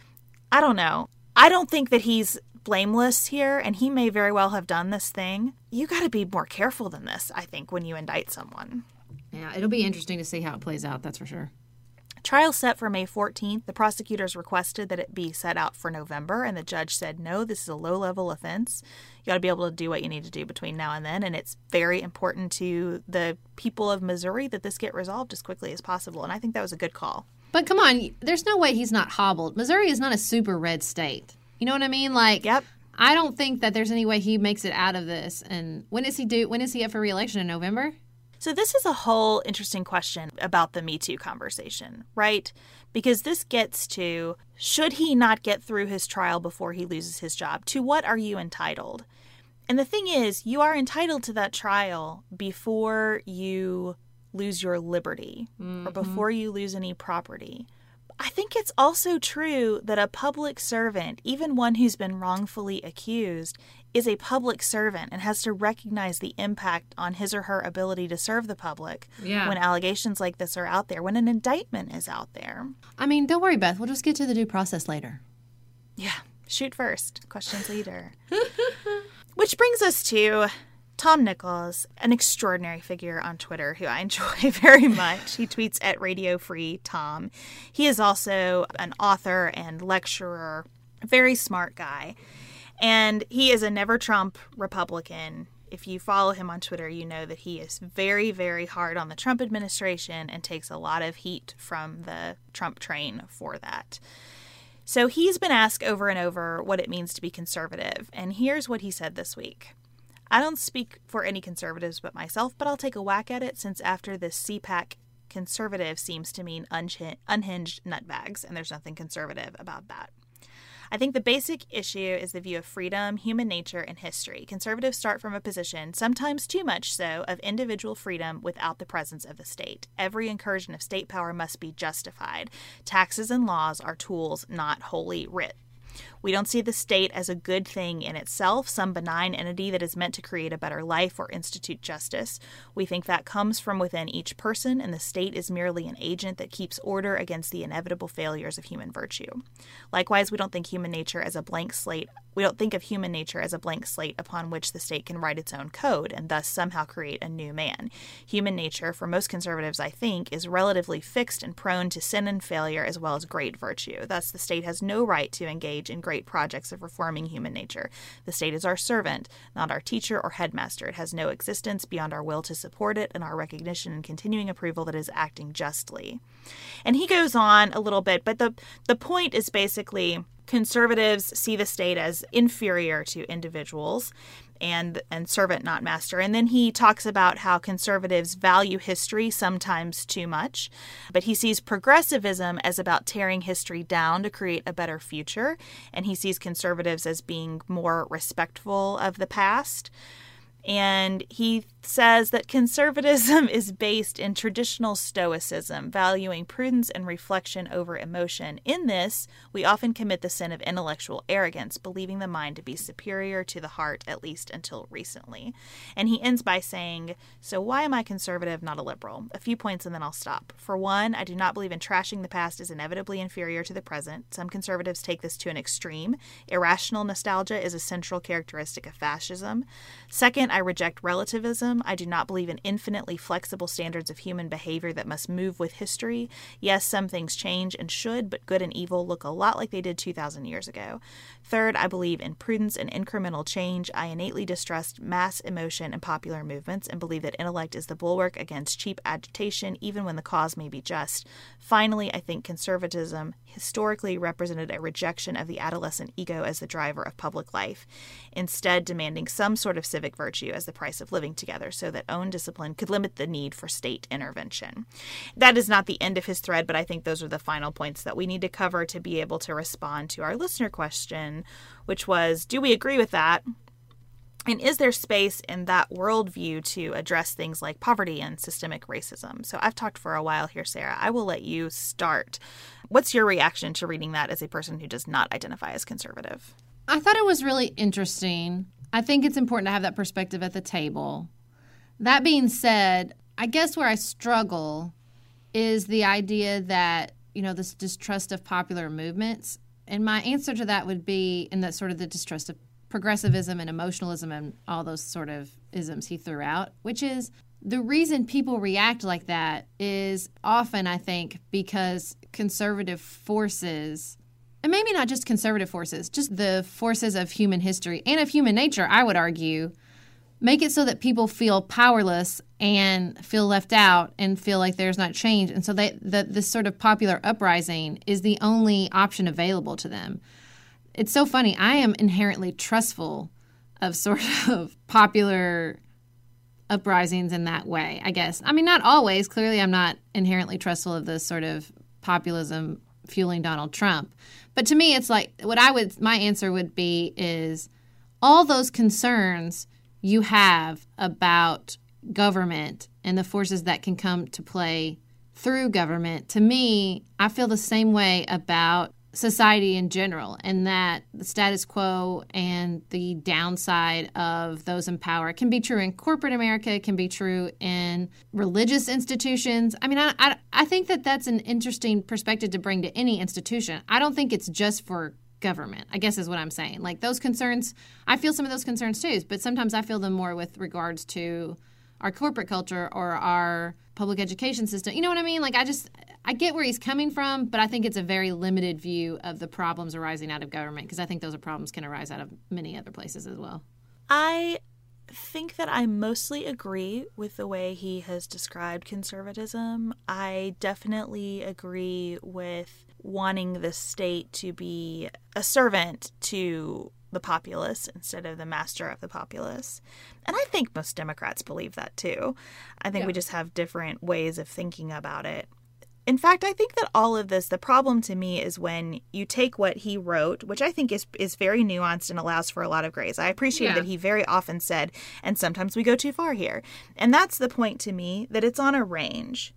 I don't know. I don't think that he's blameless here, and he may very well have done this thing. You got to be more careful than this, I think, when you indict someone. Yeah, it'll be interesting to see how it plays out, that's for sure. Trial set for May 14th. The prosecutors requested that it be set out for November, and the judge said, no, this is a low-level offense. You got to be able to do what you need to do between now and then, and it's very important to the people of Missouri that this get resolved as quickly as possible, and I think that was a good call. But come on, there's no way he's not hobbled. Missouri is not a super red state. You know what I mean? Yep. I don't think that there's any way he makes it out of this. And when is he up for re-election in November? So this is a whole interesting question about the Me Too conversation, right? Because this gets to, should he not get through his trial before he loses his job? To what are you entitled? And the thing is, you are entitled to that trial before you lose your liberty or before you lose any property. I think it's also true that a public servant, even one who's been wrongfully accused, is a public servant and has to recognize the impact on his or her ability to serve the public when allegations like this are out there, when an indictment is out there. I mean, don't worry, Beth. We'll just get to the due process later. Yeah. Shoot first. Questions later. Which brings us to Tom Nichols, an extraordinary figure on Twitter who I enjoy very much. He tweets at Radio Free Tom. He is also an author and lecturer, a very smart guy. And he is a never Trump Republican. If you follow him on Twitter, you know that he is very, very hard on the Trump administration and takes a lot of heat from the Trump train for that. So he's been asked over and over what it means to be conservative. And here's what he said this week. I don't speak for any conservatives but myself, but I'll take a whack at it since after this CPAC, conservative seems to mean unhinged nutbags, and there's nothing conservative about that. I think the basic issue is the view of freedom, human nature, and history. Conservatives start from a position, sometimes too much so, of individual freedom without the presence of the state. Every incursion of state power must be justified. Taxes and laws are tools, not holy writ. We don't see the state as a good thing in itself, some benign entity that is meant to create a better life or institute justice. We think that comes from within each person, and the state is merely an agent that keeps order against the inevitable failures of human virtue. Likewise, we don't think human nature as a blank slate. We don't think of human nature as a blank slate upon which the state can write its own code and thus somehow create a new man. Human nature, for most conservatives, I think, is relatively fixed and prone to sin and failure as well as great virtue. Thus, the state has no right to engage in great projects of reforming human nature. The state is our servant, not our teacher or headmaster. It has no existence beyond our will to support it and our recognition and continuing approval that it is acting justly. And he goes on a little bit, but the point is basically conservatives see the state as inferior to individuals and servant, not master. And then he talks about how conservatives value history sometimes too much, but he sees progressivism as about tearing history down to create a better future. And he sees conservatives as being more respectful of the past. And he says that conservatism is based in traditional stoicism, valuing prudence and reflection over emotion. In this, we often commit the sin of intellectual arrogance, believing the mind to be superior to the heart, at least until recently. And he ends by saying, so why am I conservative, not a liberal? A few points and then I'll stop. For one, I do not believe in trashing the past as inevitably inferior to the present. Some conservatives take this to an extreme. Irrational nostalgia is a central characteristic of fascism. Second, I reject relativism. I do not believe in infinitely flexible standards of human behavior that must move with history. Yes, some things change and should, but good and evil look a lot like they did 2,000 years ago. Third, I believe in prudence and incremental change. I innately distrust mass emotion and popular movements and believe that intellect is the bulwark against cheap agitation, even when the cause may be just. Finally, I think conservatism historically represented a rejection of the adolescent ego as the driver of public life, instead demanding some sort of civic virtue as the price of living together so that own discipline could limit the need for state intervention. That is not the end of his thread, but I think those are the final points that we need to cover to be able to respond to our listener question, which was, do we agree with that? And is there space in that worldview to address things like poverty and systemic racism? So I've talked for a while here, Sarah. I will let you start. What's your reaction to reading that as a person who does not identify as conservative? I thought it was really interesting. I think it's important to have that perspective at the table. That being said, I guess where I struggle is the idea that, this distrust of popular movements. And my answer to that would be in that sort of the distrust of progressivism and emotionalism and all those sort of isms he threw out, which is the reason people react like that is often, I think, because conservative forces, and maybe not just conservative forces, just the forces of human history and of human nature, I would argue, make it so that people feel powerless and feel left out and feel like there's not change. And so this sort of popular uprising is the only option available to them. It's so funny. I am inherently trustful of sort of popular uprisings in that way, I guess. I mean, not always. Clearly, I'm not inherently trustful of this sort of populism fueling Donald Trump. But to me, it's like my answer would be is all those concerns you have about government and the forces that can come to play through government. To me, I feel the same way about society in general, and that the status quo and the downside of those in power can be true in corporate America, it can be true in religious institutions. I mean, I think that that's an interesting perspective to bring to any institution. I don't think it's just for government, I guess is what I'm saying. Like those concerns, I feel some of those concerns too, but sometimes I feel them more with regards to our corporate culture or our public education system. You know what I mean? Like I get where he's coming from, but I think it's a very limited view of the problems arising out of government, because I think those problems can arise out of many other places as well. I think that I mostly agree with the way he has described conservatism. I definitely agree with wanting the state to be a servant to the populace instead of the master of the populace. And I think most Democrats believe that too. I think we just have different ways of thinking about it. In fact, I think that all of this, the problem to me is when you take what he wrote, which I think is very nuanced and allows for a lot of grace. I appreciate that he very often said, and sometimes we go too far here. And that's the point to me, that it's on a range.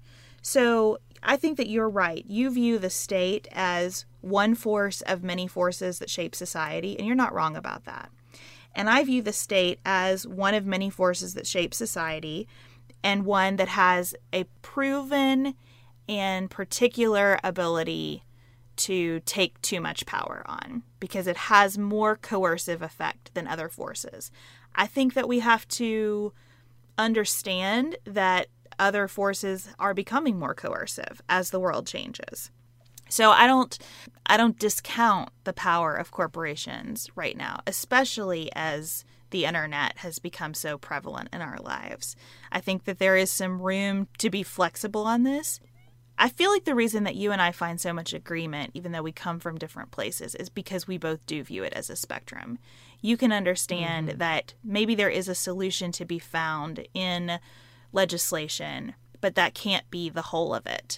So I think that you're right. You view the state as one force of many forces that shape society, and you're not wrong about that. And I view the state as one of many forces that shape society, and one that has a proven and particular ability to take too much power on, because it has more coercive effect than other forces. I think that we have to understand that other forces are becoming more coercive as the world changes. So I don't discount the power of corporations right now, especially as the internet has become so prevalent in our lives. I think that there is some room to be flexible on this. I feel like the reason that you and I find so much agreement, even though we come from different places, is because we both do view it as a spectrum. You can understand that maybe there is a solution to be found in legislation, but that can't be the whole of it.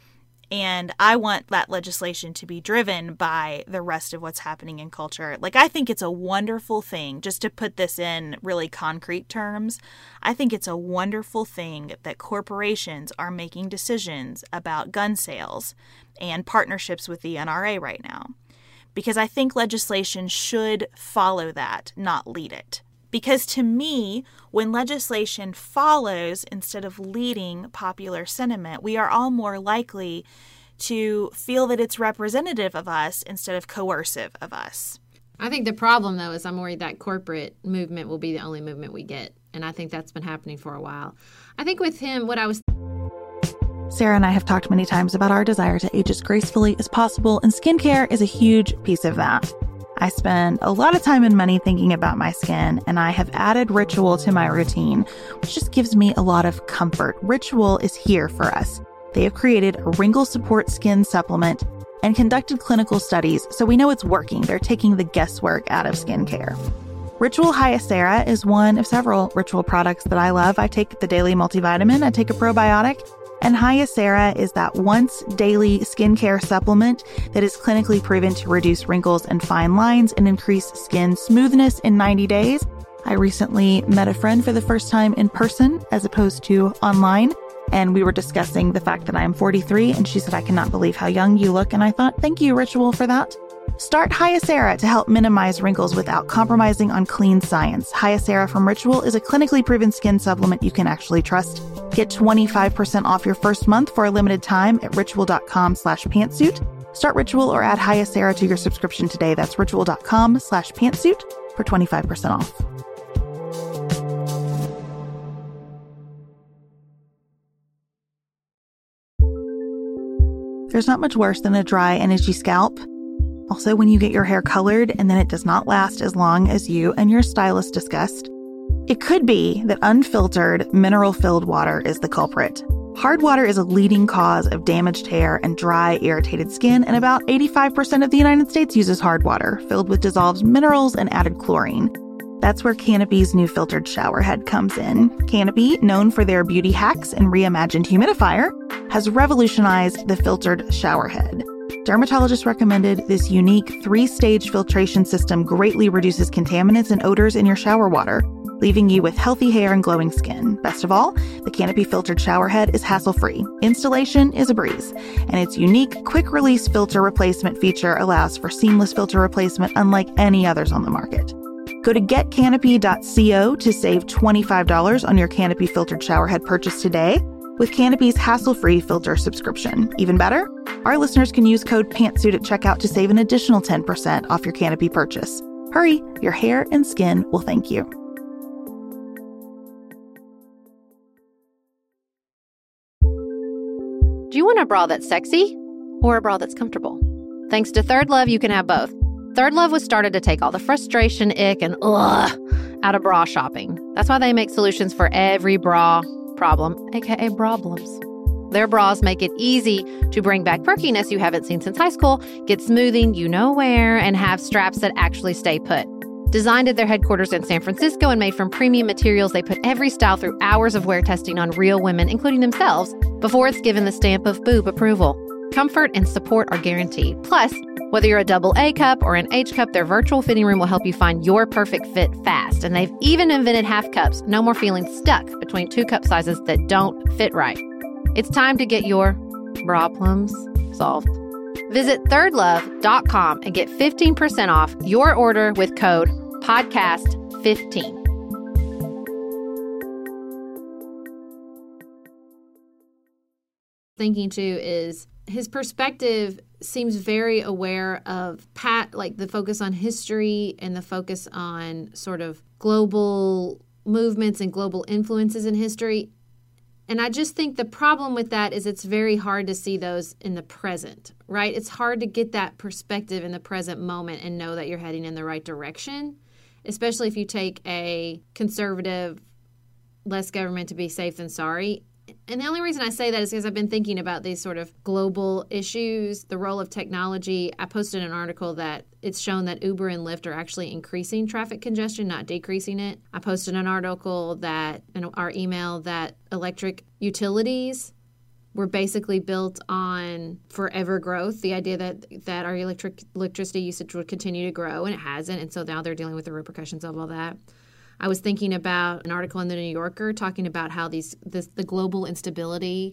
And I want that legislation to be driven by the rest of what's happening in culture. Like, I think it's a wonderful thing, just to put this in really concrete terms, I think it's a wonderful thing that corporations are making decisions about gun sales and partnerships with the NRA right now. Because I think legislation should follow that, not lead it. Because to me, when legislation follows instead of leading popular sentiment, we are all more likely to feel that it's representative of us instead of coercive of us. I think the problem, though, is I'm worried that corporate movement will be the only movement we get. And I think that's been happening for a while. I think with him, Sarah and I have talked many times about our desire to age as gracefully as possible, and skincare is a huge piece of that. I spend a lot of time and money thinking about my skin, and I have added Ritual to my routine, which just gives me a lot of comfort. Ritual is here for us. They have created a wrinkle support skin supplement and conducted clinical studies, so we know it's working. They're taking the guesswork out of skincare. Ritual Hyacera is one of several Ritual products that I love. I take the daily multivitamin, I take a probiotic, and Hyacera is that once daily skincare supplement that is clinically proven to reduce wrinkles and fine lines and increase skin smoothness in 90 days. I recently met a friend for the first time in person as opposed to online, and we were discussing the fact that I am 43, and she said, "I cannot believe how young you look." And I thought, thank you, Ritual, for that. Start Hyacera to help minimize wrinkles without compromising on clean science. Hyacera from Ritual is a clinically proven skin supplement you can actually trust. Get 25% off your first month for a limited time at ritual.com/pantsuit. Start Ritual or add Hyacera to your subscription today. That's ritual.com/pantsuit for 25% off. There's not much worse than a dry and itchy scalp. Also, when you get your hair colored and then it does not last as long as you and your stylist discussed. It could be that unfiltered, mineral-filled water is the culprit. Hard water is a leading cause of damaged hair and dry, irritated skin, and about 85% of the United States uses hard water, filled with dissolved minerals and added chlorine. That's where Canopy's new filtered shower head comes in. Canopy, known for their beauty hacks and reimagined humidifier, has revolutionized the filtered shower head. Dermatologists recommended this unique 3-stage filtration system greatly reduces contaminants and odors in your shower water, leaving you with healthy hair and glowing skin. Best of all, the Canopy filtered shower head is hassle-free. Installation is a breeze, and its unique quick-release filter replacement feature allows for seamless filter replacement unlike any others on the market. Go to getcanopy.co to save $25 on your Canopy filtered shower head purchase today with Canopy's hassle-free filter subscription. Even better, our listeners can use code PANTSUIT at checkout to save an additional 10% off your Canopy purchase. Hurry, your hair and skin will thank you. Do you want a bra that's sexy or a bra that's comfortable? Thanks to Third Love, you can have both. Third Love was started to take all the frustration, ick, and out of bra shopping. That's why they make solutions for every bra problem, aka problems. Their bras make it easy to bring back perkiness you haven't seen since high school, get smoothing you know where, and have straps that actually stay put. Designed at their headquarters in San Francisco and made from premium materials, they put every style through hours of wear testing on real women, including themselves, before it's given the stamp of boob approval. Comfort and support are guaranteed. Plus, whether you're a double A cup or an H cup, their virtual fitting room will help you find your perfect fit fast. And they've even invented half cups. No more feeling stuck between 2 cup sizes that don't fit right. It's time to get your bra plums solved. Visit thirdlove.com and get 15% off your order with code podcast15. Thinking too is his perspective seems very aware of like the focus on history and the focus on sort of global movements and global influences in history. And I just think the problem with that is it's very hard to see those in the present, right? It's hard to get that perspective in the present moment and know that you're heading in the right direction, especially if you take a conservative, less government to be safe than sorry. And the only reason I say that is because I've been thinking about these sort of global issues, the role of technology. I posted an article that it's shown that Uber and Lyft are actually increasing traffic congestion, not decreasing it. I posted an article that in our email that electric utilities were basically built on forever growth, the idea that our electricity usage would continue to grow, and it hasn't. And so now they're dealing with the repercussions of all that. I was thinking about an article in the New Yorker talking about how the global instability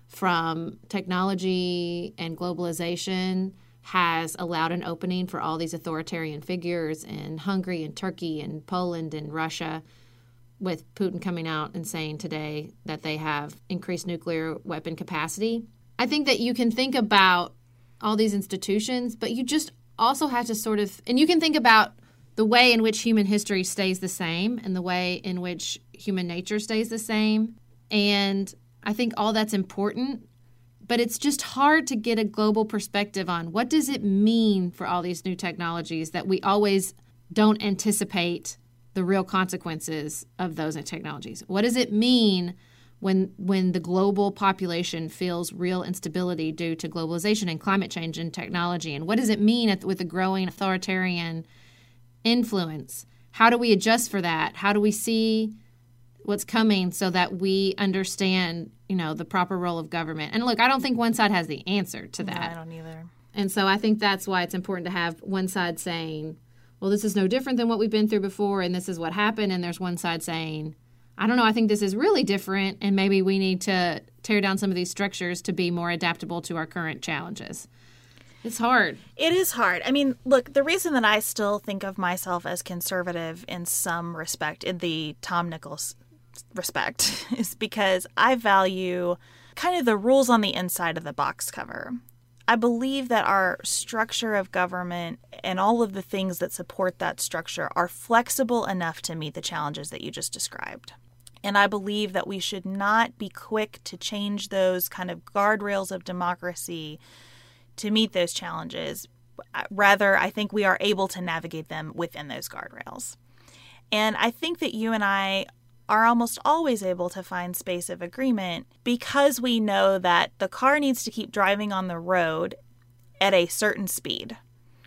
from technology and globalization has allowed an opening for all these authoritarian figures in Hungary and Turkey and Poland and Russia, with Putin coming out and saying today that they have increased nuclear weapon capacity. I think that you can think about all these institutions, but you just also have to sort of, and you can think about the way in which human history stays the same and the way in which human nature stays the same. And I think all that's important, but it's just hard to get a global perspective on what does it mean for all these new technologies that we always don't anticipate the real consequences of those technologies. What does it mean when the global population feels real instability due to globalization and climate change and technology? And what does it mean with the growing authoritarian influence? How do we adjust for that? How do we see what's coming so that we understand, the proper role of government? And look, I don't think one side has the answer to that. No, I don't either. And so I think that's why it's important to have one side saying, well, this is no different than what we've been through before, and this is what happened. And there's one side saying, I don't know, I think this is really different, and maybe we need to tear down some of these structures to be more adaptable to our current challenges. It's hard. It is hard. I mean, look, the reason that I still think of myself as conservative in some respect, in the Tom Nichols respect, is because I value kind of the rules on the inside of the box cover. I believe that our structure of government and all of the things that support that structure are flexible enough to meet the challenges that you just described. And I believe that we should not be quick to change those kind of guardrails of democracy to meet those challenges. Rather, I think we are able to navigate them within those guardrails. And I think that you and I are almost always able to find space of agreement because we know that the car needs to keep driving on the road at a certain speed.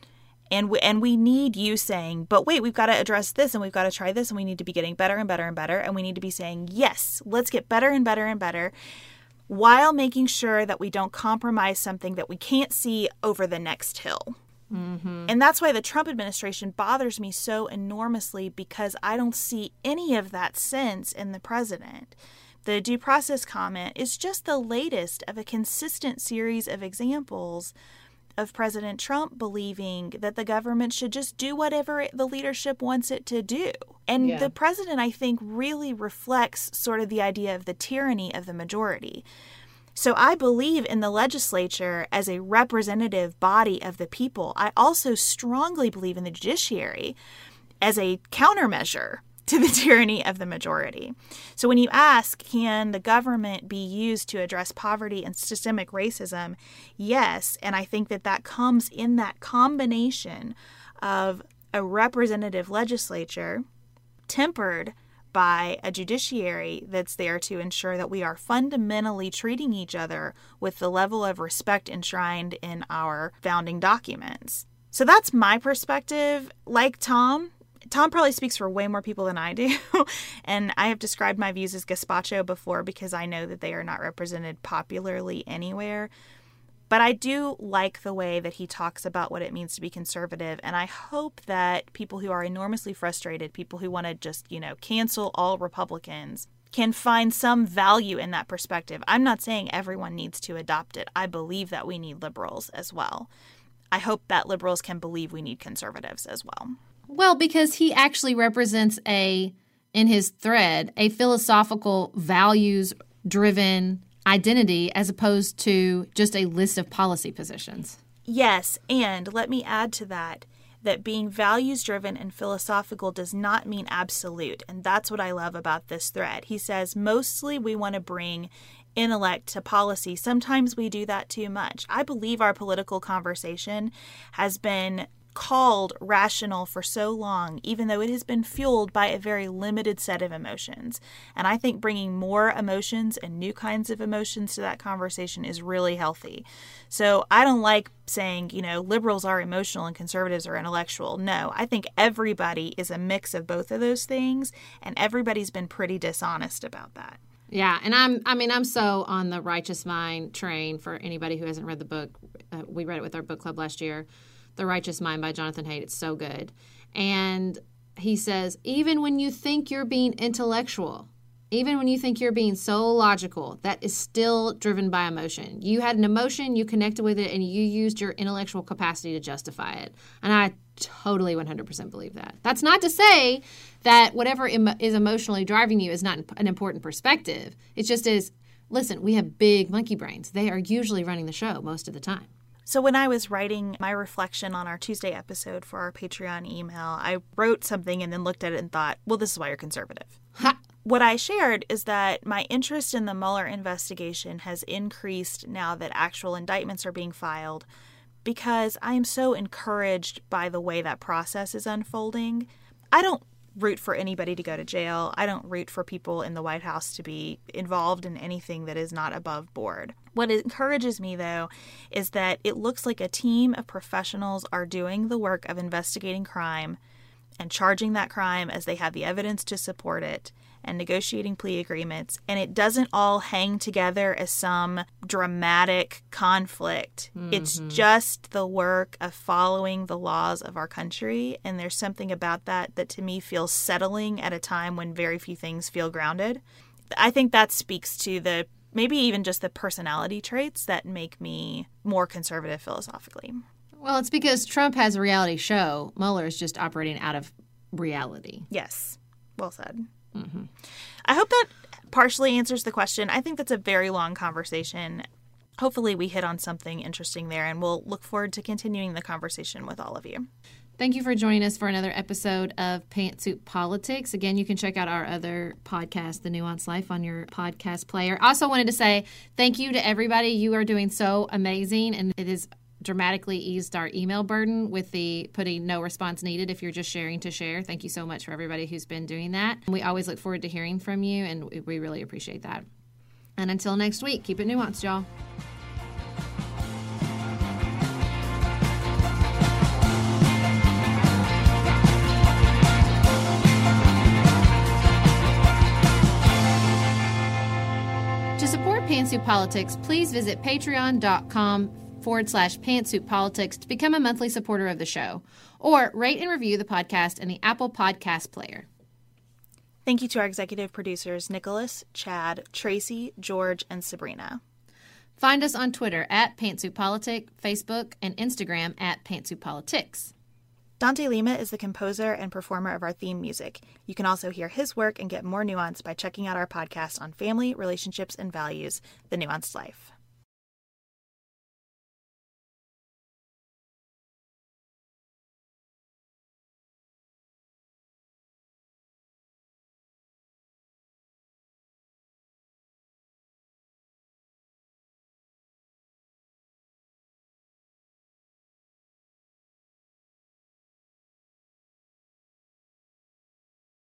And we need you saying, but wait, we've got to address this and we've got to try this and we need to be getting better and better and better. And we need to be saying, yes, let's get better and better and better, while making sure that we don't compromise something that we can't see over the next hill. Mm-hmm. And that's why the Trump administration bothers me so enormously, because I don't see any of that sense in the president. The due process comment is just the latest of a consistent series of examples of President Trump believing that the government should just do whatever the leadership wants it to do. And the president, I think, really reflects sort of the idea of the tyranny of the majority. So I believe in the legislature as a representative body of the people. I also strongly believe in the judiciary as a countermeasure to the tyranny of the majority. So when you ask, can the government be used to address poverty and systemic racism? Yes. And I think that comes in that combination of a representative legislature tempered by a judiciary that's there to ensure that we are fundamentally treating each other with the level of respect enshrined in our founding documents. So that's my perspective. Like Tom probably speaks for way more people than I do, and I have described my views as gazpacho before because I know that they are not represented popularly anywhere. But I do like the way that he talks about what it means to be conservative, and I hope that people who are enormously frustrated, people who want to just, cancel all Republicans, can find some value in that perspective. I'm not saying everyone needs to adopt it. I believe that we need liberals as well. I hope that liberals can believe we need conservatives as well. Well, because he actually represents in his thread, a philosophical, values-driven identity as opposed to just a list of policy positions. Yes, and let me add to that being values-driven and philosophical does not mean absolute, and that's what I love about this thread. He says, mostly we want to bring intellect to policy. Sometimes we do that too much. I believe our political conversation has been called rational for so long, even though it has been fueled by a very limited set of emotions. And I think bringing more emotions and new kinds of emotions to that conversation is really healthy. So I don't like saying, liberals are emotional and conservatives are intellectual. No, I think everybody is a mix of both of those things, and everybody's been pretty dishonest about that. Yeah, and I'm so on the Righteous Mind train. For anybody who hasn't read the book, we read it with our book club last year, The Righteous Mind by Jonathan Haidt. It's so good. And he says, even when you think you're being intellectual, even when you think you're being so logical, that is still driven by emotion. You had an emotion, you connected with it, and you used your intellectual capacity to justify it. And I totally 100% believe that. That's not to say that whatever is emotionally driving you is not an important perspective. It just is, listen, we have big monkey brains. They are usually running the show most of the time. So when I was writing my reflection on our Tuesday episode for our Patreon email, I wrote something and then looked at it and thought, well, this is why you're conservative. Ha! What I shared is that my interest in the Mueller investigation has increased now that actual indictments are being filed because I am so encouraged by the way that process is unfolding. I don't root for anybody to go to jail. I don't root for people in the White House to be involved in anything that is not above board. What encourages me, though, is that it looks like a team of professionals are doing the work of investigating crime and charging that crime as they have the evidence to support it and negotiating plea agreements. And it doesn't all hang together as some dramatic conflict. Mm-hmm. It's just the work of following the laws of our country. And there's something about that to me feels settling at a time when very few things feel grounded. I think that speaks to maybe even just the personality traits that make me more conservative philosophically. Well, it's because Trump has a reality show. Mueller is just operating out of reality. Yes. Well said. Mm-hmm. I hope that partially answers the question. I think that's a very long conversation. Hopefully we hit on something interesting there, and we'll look forward to continuing the conversation with all of you. Thank you for joining us for another episode of Pantsuit Politics. Again, you can check out our other podcast, The Nuanced Life, on your podcast player. I also wanted to say thank you to everybody. You are doing so amazing, and it is dramatically eased our email burden with the putting no response needed if you're just sharing to share. Thank you so much for everybody who's been doing that. We always look forward to hearing from you, and we really appreciate that. And until next week, keep it nuanced, y'all. Pantsuit Politics, please visit patreon.com/pantsutpolitics to become a monthly supporter of the show, or rate and review the podcast in the Apple Podcast player. Thank you to our executive producers, Nicholas, Chad, Tracy, George, and Sabrina. Find us on Twitter at PantsuitPolitic, Facebook, and Instagram at PantsuitPolitics. Dante Lima is the composer and performer of our theme music. You can also hear his work and get more nuance by checking out our podcast on family, relationships, and values, The Nuanced Life.